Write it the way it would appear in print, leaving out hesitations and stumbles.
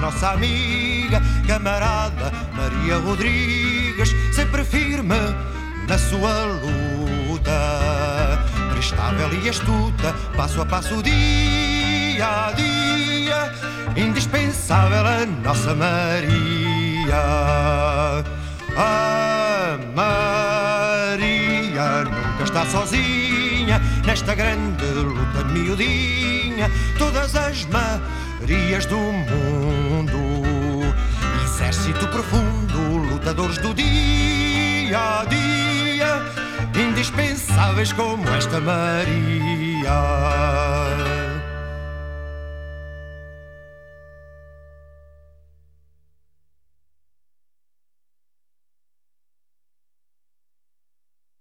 nossa amiga, camarada Maria Rodrigues, sempre firme na sua luta, prestável e astuta, passo a passo, dia a dia, indispensável a nossa Maria. A Maria nunca está sozinha nesta grande luta miudinha. Todas as Marias do mundo, exército profundo, lutadores do dia a dia, indispensáveis como esta Maria.